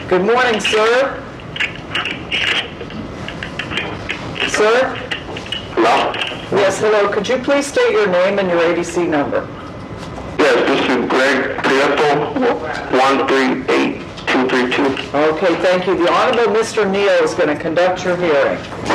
Good morning, sir. Sir? Hello? Yes, hello. Could you please state your name and your ADC number? Yes, this is Greg Prieto, 138232. Okay, thank you. The Honorable Mr. Neal is going to conduct your hearing.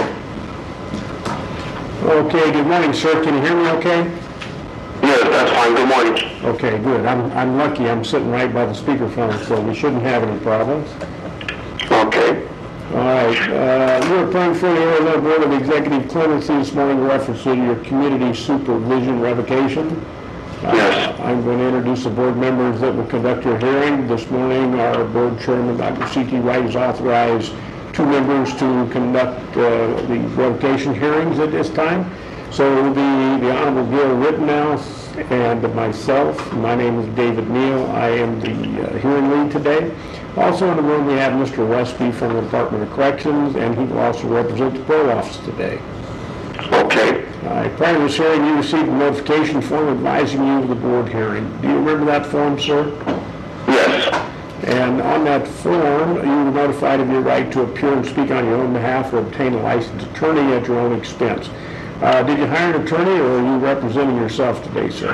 Okay, good morning, sir. Can you hear me okay? Yes, that's fine. Good morning. Okay, good. I'm lucky. I'm sitting right by the speakerphone, so we shouldn't have any problems. Okay. All right. We're applying for the Arizona Board of Executive Clemency this morning in reference to your community supervision revocation. Yes. I'm going to introduce the board members that will conduct your hearing. This morning, our board chairman, Dr. C.T. Wright, has authorized 2 members to conduct the revocation hearings at this time. So it will be the Honorable Gil Rittenhouse and myself. My name is David Neal. I am the hearing lead today. Also in the room we have Mr. Westby from the Department of Corrections, and he will also represent the parole office today. Okay. Prior to this hearing, you received a notification form advising you of the board hearing. Do you remember that form, sir? Yes. And on that form, you were notified of your right to appear and speak on your own behalf or obtain a licensed attorney at your own expense. Did you hire an attorney, or are you representing yourself today, sir?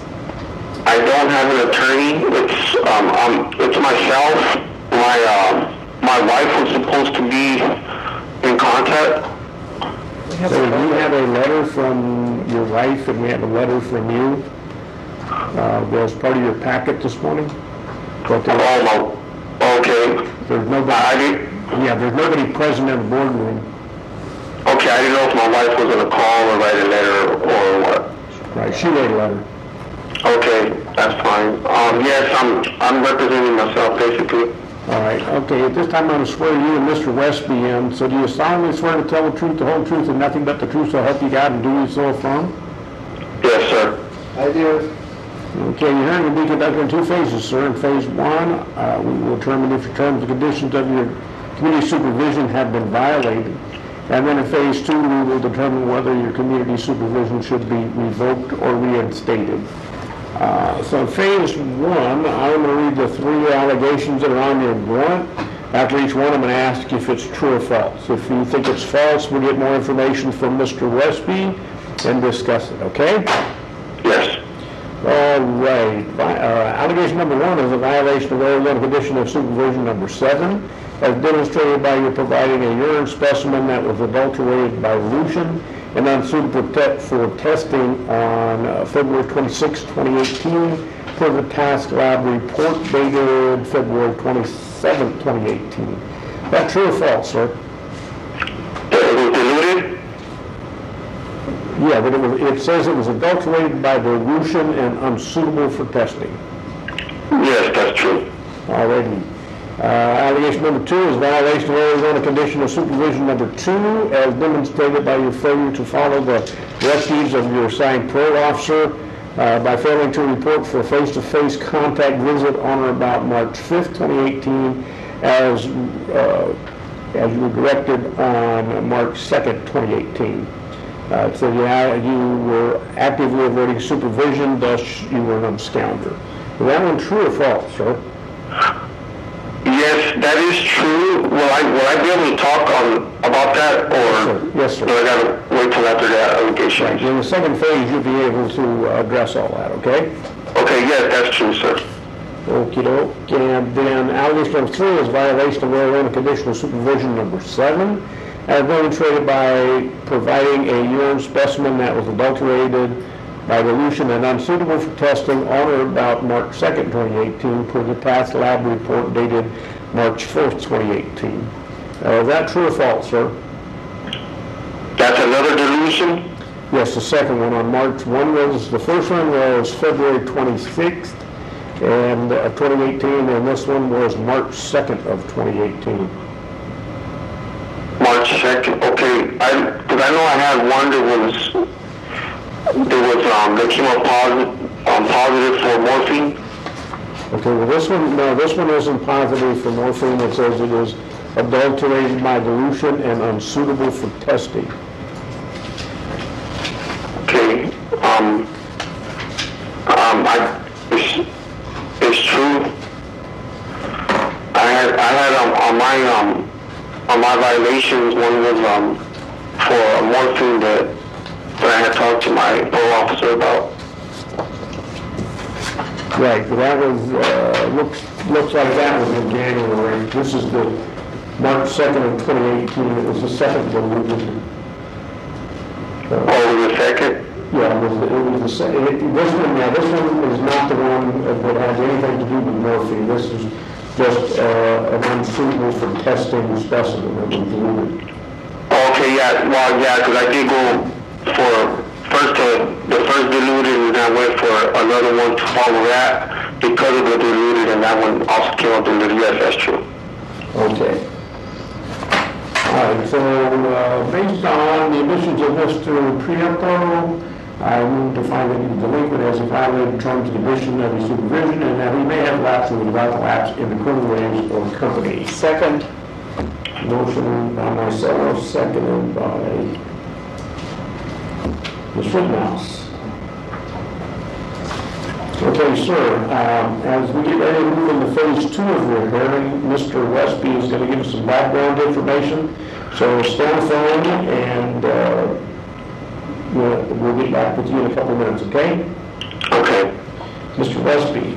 I don't have an attorney. It's myself. My wife was supposed to be in contact. So we have a letter from your wife, and we have a letter from you. Was part of your packet this morning. But Oh, okay. there's nobody. There's nobody present in the boardroom. Okay, I didn't know if my wife was going to call or write a letter or what. Right, she wrote a letter. Okay, that's fine. Yes, I'm representing myself basically. All right. Okay. At this time, I'm going to swear you and Mr. Westby in. So, do you solemnly swear to tell the truth, the whole truth, and nothing but the truth, so help you God, and do you so affirm? Yes, sir. I do. Okay. Your hearing will be conducted in 2 phases, sir. In phase 1, we will determine if your terms and conditions of your community supervision have been violated. And then in phase 2, we will determine whether your community supervision should be revoked or reinstated. So in phase 1, I'm going to read the 3 allegations that are on your warrant. After each one, I'm going to ask if it's true or false. If you think it's false, we'll get more information from Mr. Westby and discuss it, okay? Yes. All right. Allegation number 1 is a violation of Arizona Condition of Supervision number 7, as demonstrated by your providing a urine specimen that was adulterated by dilution and unsuitable for testing on February 26, 2018, per the task lab report dated February 27, 2018. Is that true or false, sir? It was diluted? Yeah, but it says it was adulterated by dilution and unsuitable for testing. Yes, that's true. Alrighty. Allegation number 2 is violation of Arizona Condition of Supervision number 2, as demonstrated by your failure to follow the directives of your assigned parole officer by failing to report for a face-to-face contact visit on or about March 5th, 2018, as you were directed on March 2nd, 2018. So you were actively avoiding supervision, thus you were an absconder. Is that one true or false, sir? Yes, that is true. Will I be able to talk about that, or yes, sir. Do I gotta wait till after that allegation? Right. In the second phase, you'll be able to address all that, okay? Okay, yes, that's true, sir. Okie doke. And then allegation number 3 is violation of Arizona Condition of Supervision number 7, as demonstrated by providing a urine specimen that was adulterated by dilution and unsuitable for testing on or about March 2nd, 2018, per the task lab report dated March 1st, 2018. Is that true or false, sir? That's another dilution? Yes, the second one on March 1 was, the first one was February 26th and 2018, and this one was March 2nd of 2018. March 2nd, okay. Because I know I had one that they came up positive for morphine. Okay, well this one isn't positive for morphine. It says it is adulterated by dilution and unsuitable for testing. Okay, it's true. I had on my violations, one was for morphine that I had talked to my parole officer about. Right, but that was, looks like that was in January. This is the March 2nd of 2018. It was the second one. Oh, the second? Yeah, it was the second. This one is not the one that has anything to do with morphine. This is just an unsuitable for testing specimen that was delivered. Okay, yeah, well, yeah, because I did go for the first diluted, and I went for another one to follow that because of the diluted, and that one also came up diluted. Yes, that's true. Okay. All right, so based on the admissions of Mr. Prieto, I move to find that he was delinquent as he violated terms and conditions of his supervision, and that he may have lapsed or was about to lapse in the criminal ways or company. Second. Motion by myself, seconded by Ms. Rittenhouse. Okay, sir, as we get ready to move into phase 2 of your hearing, Mr. Westby is going to give us some background information. So stay on the phone, and we'll get back with you in a couple minutes, okay? Okay. Mr. Westby.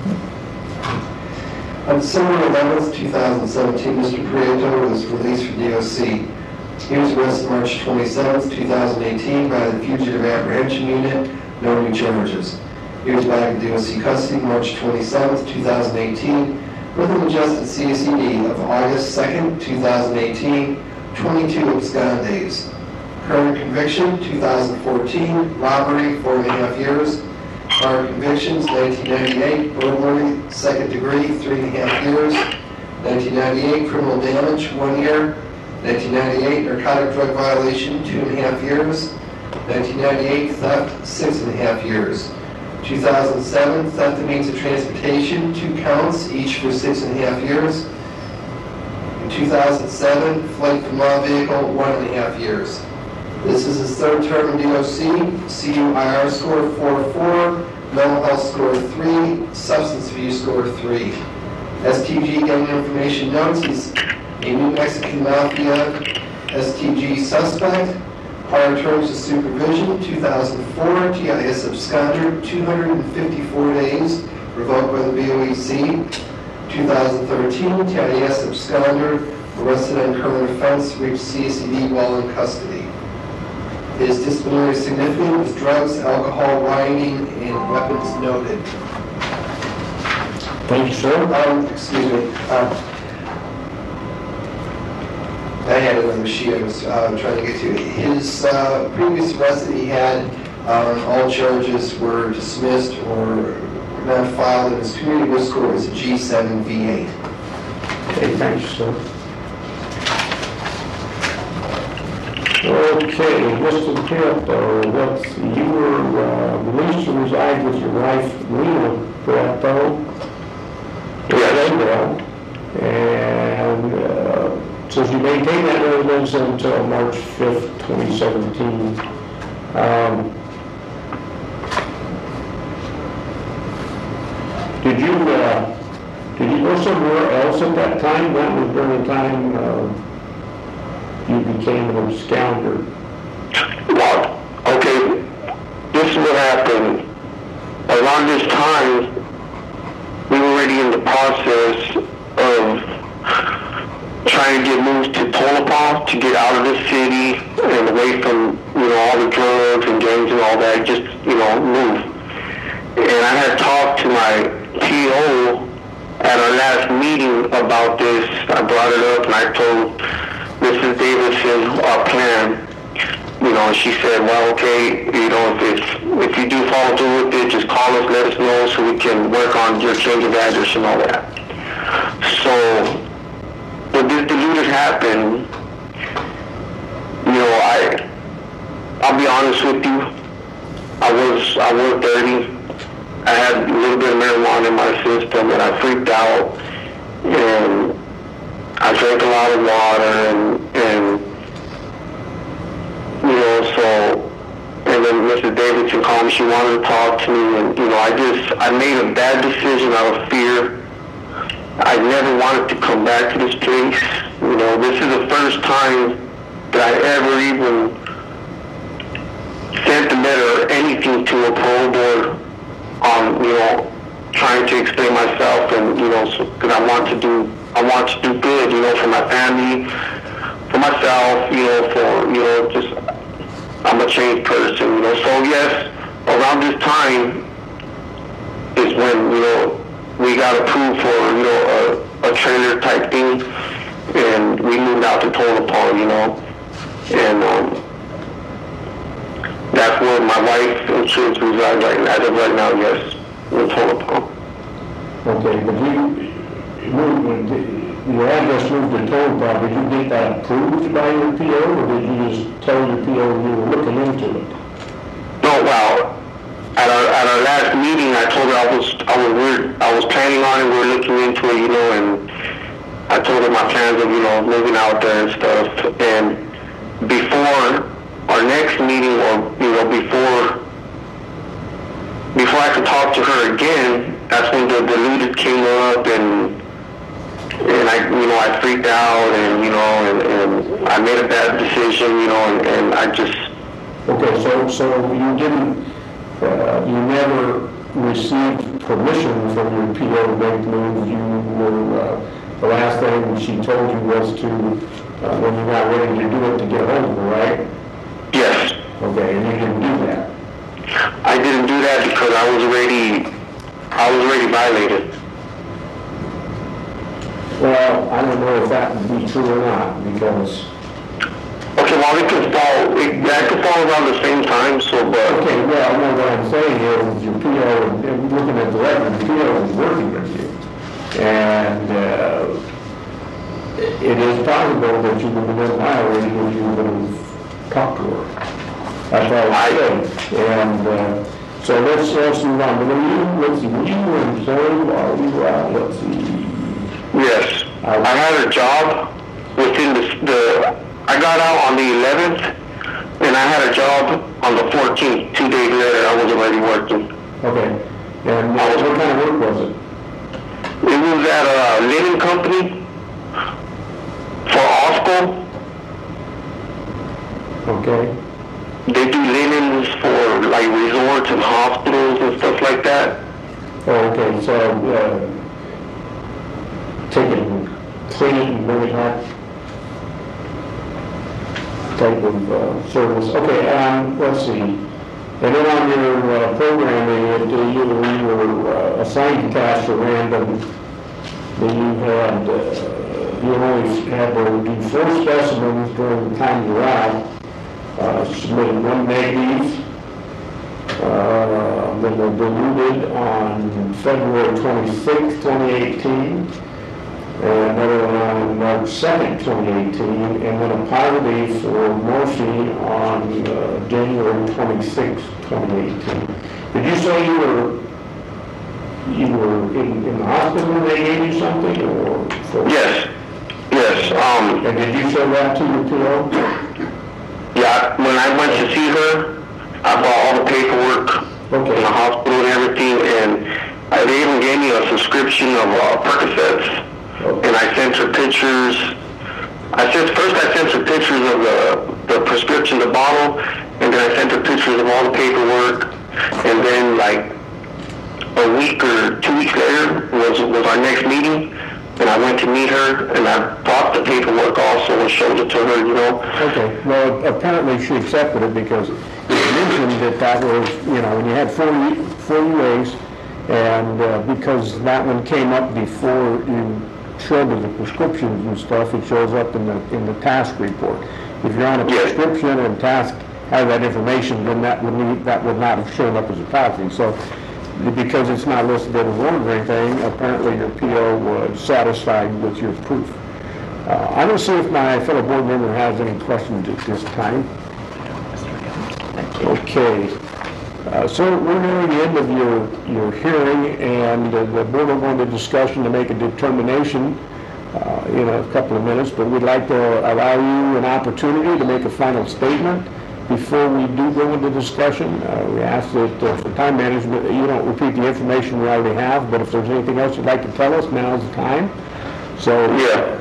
On December 11th, 2017, Mr. Prieto was released from DOC. He was arrested March 27th, 2018 by the Fugitive Apprehension Unit, no new charges. He was back in DOC custody March 27th, 2018 with an adjusted CACD of August 2nd, 2018, 22 abscond days. Current conviction, 2014, robbery, 4.5 years. Prior convictions, 1998, burglary, second degree, 3.5 years. 1998, criminal damage, 1 year. 1998, narcotic drug violation, 2.5 years. 1998, theft, 6.5 years. 2007, theft of means of transportation, 2 counts, each for 6.5 years. In 2007, flight from law vehicle, 1.5 years. This is his 3rd term in DOC, CUIR score 4.4, mental health score 3, substance abuse score 3. STG gang information notes he's a New Mexican Mafia STG suspect. Prior terms of supervision, 2004, TIS absconder, 254 days, revoked by the BOEC. 2013, TIS absconder, arrested on current offense, reached CACD while in custody. His disciplinary significance was drugs, alcohol, rioting, and weapons noted. Thank you, sir. Excuse me. I had another sheet I was trying to get to. His previous arrest that he had, all charges were dismissed or not filed, and his community risk score was a G7V8. Okay, thank you, sir. Okay, Mr. Prieto, you were released to reside with your wife, Lena Prieto, and so you maintained that residence until March 5th, 2017. Did you go somewhere else at that time? That was during the time you became an absconder. Well, okay, this is what happened. Around this time, we were already in the process of trying to get moved to Tonopah to get out of the city and away from, all the drugs and gangs and all that, just, move. And I had talked to my TO at our last meeting about this. I brought it up and I told Mrs. Davidson our plan. And she said, well, okay, if you do follow through with it, just call us, let us know so we can work on your change of address and all that. So when this diluted happened, I'll be honest with you, I was dirty. I had a little bit of marijuana in my system and I freaked out and I drank a lot of water and and then Mrs. Davidson called me, she wanted to talk to me and I made a bad decision out of fear I never wanted to come back to this place. You know, this is the first time that I ever even sent a letter or anything to a parole board on, you know, trying to explain myself, and, you know, because I want to do good, you know, for my family, for myself, you know, for, you know, just, I'm a changed person, you know. So yes, around this time is when, you know, we got approved for, you know, a trailer type thing, and we moved out to Tonopah, you know, and that's where my wife and kids reside right now, as of right now, yes, in Tonopah. Okay, but your address moved to Tonopah, did you get that approved by your PO, or did you just tell your PO you were looking into it? No, well, at our last meeting, I told her I was planning on it, we were looking into it, you know, and I told her my plans of, you know, moving out there and stuff. And before our next meeting, or, you know, before I could talk to her again, that's when the diluted came up, and I, you know, I freaked out, and, you know, and I made a bad decision, you know, and I just... Okay, so you didn't, you never received permission from your PO to make moves. You were, the last thing she told you was to, when you got ready to do it, to get hold of her, right? Yes. Okay, and you didn't do that? I didn't do that because I was already violated. Well, I don't know if that would be true or not, because... Okay, well, that could fall around the same time, so, but... Okay, well, no, what I'm saying is, your PO, and looking at the record, the PO is working with you. And it is possible that you would have been violated if you would have talked to her. That's all I say. And so let's move on. But were you employed while you were out? Let's see. Yes. I had a job within I got out on the 11th, and I had a job on the 14th. 2 days later, I was already working. Okay. And what kind of work was it? It was at a linen company for Osco. Okay. They do linens for, like, resorts and hospitals and stuff like that. Oh, okay. So, taking cleaning, really hot type of service. Okay, let's see. And then on your programming, you were assigned to tasks at random. Then you only had to do 4 specimens during the time you were out. Submitted 1 negative. Then were diluted on February 26, 2018. And another one on March 2nd, 2018, and then a positive for morphine on January 26, 2018. Did you say you were in the hospital when they gave you something, or? Yes. And did you show that to your PO? Yeah, when I went to see her, I brought all the paperwork in the hospital and everything, and they even gave me a subscription of Percocets. And I sent her pictures. First I sent her pictures of the prescription, the bottle, and then I sent her pictures of all the paperwork. And then, like, a week or 2 weeks later was our next meeting, and I went to meet her, and I brought the paperwork also and showed it to her, you know. Okay, well, apparently she accepted it because you mentioned that was, you know, when you had 4 UAs, and because that one came up before you showed the prescriptions and stuff, it shows up in the task report. If you're on a prescription and task has that information, then that would not have shown up as a policy. So because it's not listed as a warrant or anything, apparently your PO was satisfied with your proof. I'm going to see if my fellow board member has any questions at this time. Okay. So we're nearing the end of your hearing, and the board will go into discussion to make a determination in a couple of minutes, but we'd like to allow you an opportunity to make a final statement Before we do go into discussion, we ask that for time management, that you don't repeat the information we already have, but if there's anything else you'd like to tell us, now's the time. So, Yeah.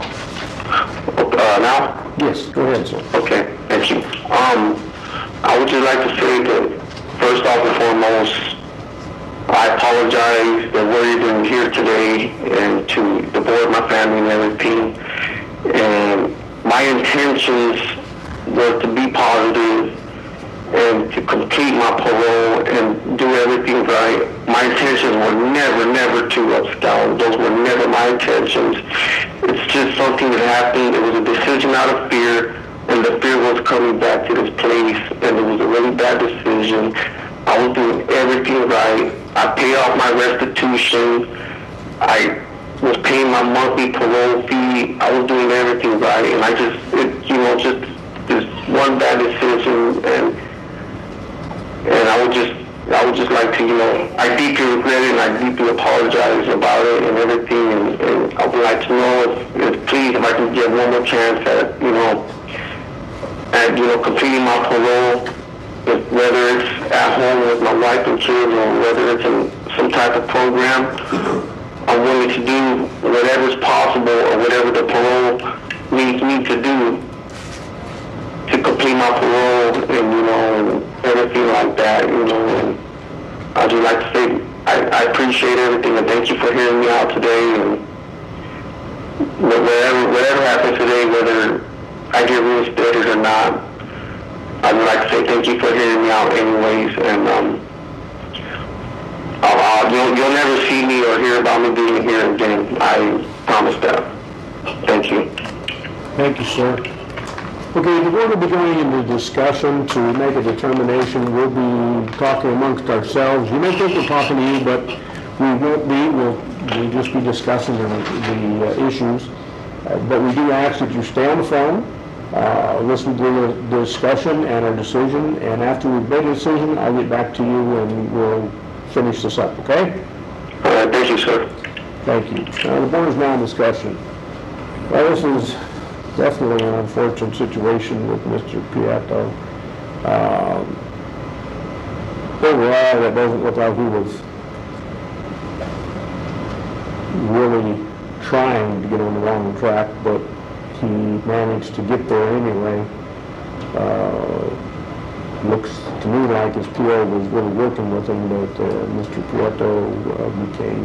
Now? yes, go ahead, sir. Okay, thank you. I would just like to say that first off and foremost, I apologize that we're even here today, and to the board, my family, and everything. And my intentions were to be positive and to complete my parole and do everything right. My intentions were never to abscond. Those were never my intentions. It's just something that happened. It was a decision out of fear, and the fear was coming back to this place, and it was a really bad decision. I was doing everything right. I paid off my restitution. I was paying my monthly parole fee. I was doing everything right, and I just this one bad decision, and I would just like to, I deeply regret it, and I deeply apologize about it and everything, and I would like to know if please, if I can get one more chance at completing my parole, whether it's at home with my wife and kids, or whether it's in some type of program. I'm willing to do whatever's possible, or whatever the parole needs me to do to complete my parole, and everything like that, and I'd just like to say I appreciate everything, and thank you for hearing me out today, and whatever happens today, whether I get reinstated or not, I'd like to say thank you for hearing me out anyways, and you'll never see me or hear about me being here again. I promise that. Thank you. Thank you, sir. Okay, the board will be going into discussion to make a determination. We'll be talking amongst ourselves. You may think we're talking to you, but we won't be. We'll just be discussing the issues. But we do ask that you stay on the phone, listen to the discussion and our decision, and after we've made a decision, I'll get back to you and we'll finish this up, okay? All right, thank you, sir. Thank you. Now, the board is now in discussion. Well, this is definitely an unfortunate situation with Mr. Prieto. Overall, it doesn't look like he was really trying to get on the wrong track, but he managed to get there anyway. Looks to me like his PO was really working with him, but Mr. Prieto became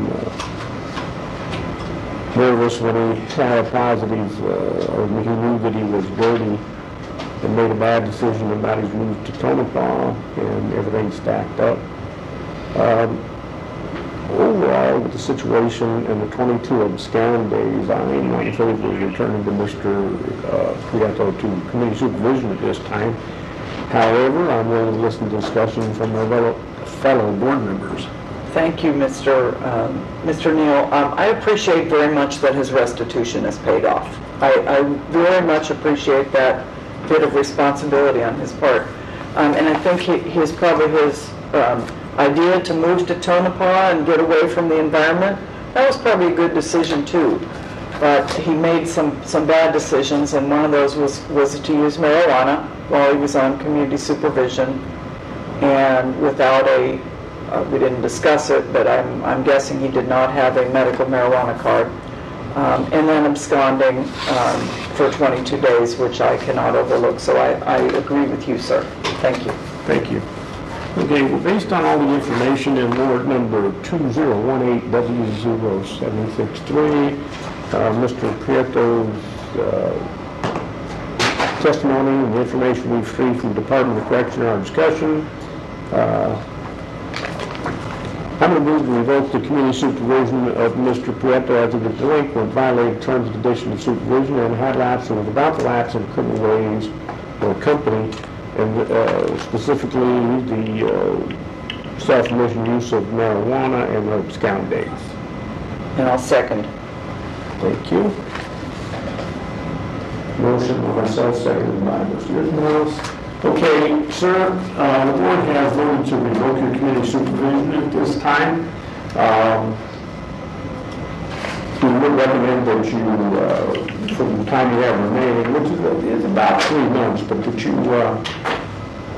nervous when he had a positive, or he knew that he was dirty, and made a bad decision about his move to Tonopah, and everything stacked up. Overall, with the situation and the 22 abscond days, I'm not in favor of returning to Mr. Prieto to committee supervision at this time. However, I'm willing to listen to discussion from my fellow board members. Thank you, Mr. Neal. I appreciate very much that his restitution is paid off. I very much appreciate that bit of responsibility on his part. And I think his idea to move to Tonopah and get away from the environment, that was probably a good decision too. But he made some bad decisions, and one of those was to use marijuana while he was on community supervision, and without we didn't discuss it, but I'm guessing he did not have a medical marijuana card, and then absconding for 22 days, which I cannot overlook. So I agree with you, sir. Thank you. Thank you. Okay, well, based on all the information in ward number 2018W0763, Mr. Prieto's testimony and the information we've received from the Department of Correction in our discussion, I'm going to move to revoke the community supervision of Mr. Prieto as a delinquent, violated terms and conditions of supervision, and had lapsed and was about to lapse in criminal ways or company, and specifically the self-admission use of marijuana and the abscond days. And I'll second. Thank you. Motion by myself, seconded by Mr. Ismails. Okay, sir, the board has voted to revoke your community supervision at this time. We would recommend that you, from the time you have remaining, which is about 3 months, but that you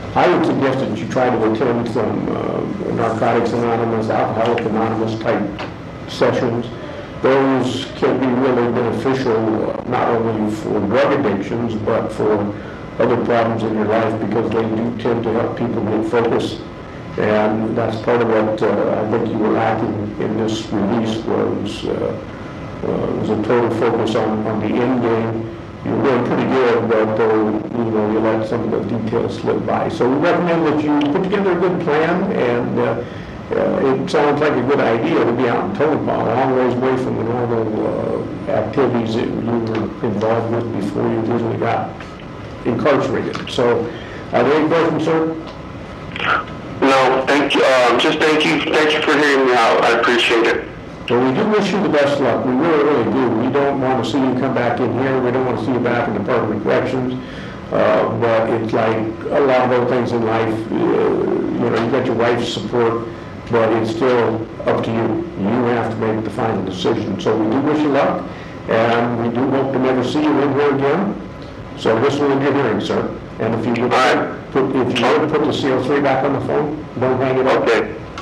I would suggest that you try to attend some Narcotics Anonymous, Alcoholics Anonymous type sessions. Those can be really beneficial, not only for drug addictions, but for other problems in your life, because they do tend to help people get focused. And that's part of what I think you were lacking in this release was a total focus on the end game. You're doing pretty good, but you let some of the details slip by. So we recommend that you put together a good plan, and it sounds like a good idea to be out in Tonopah, a long ways away from the normal activities that you were involved with before you originally got incarcerated. So, are there any questions, sir? No, thank you. Thank you for hearing me out. I appreciate it. Well, we do wish you the best luck. We really, really do. We don't want to see you come back in here. We don't want to see you back in the Department of Corrections. But it's like a lot of other things in life. You got your wife's support, but it's still up to you. You have to make the final decision. So we do wish you luck, and we do hope to never see you in here again. So this will end your hearing, sir. And if you would put the CO3 back on the phone, don't hang it up. Okay.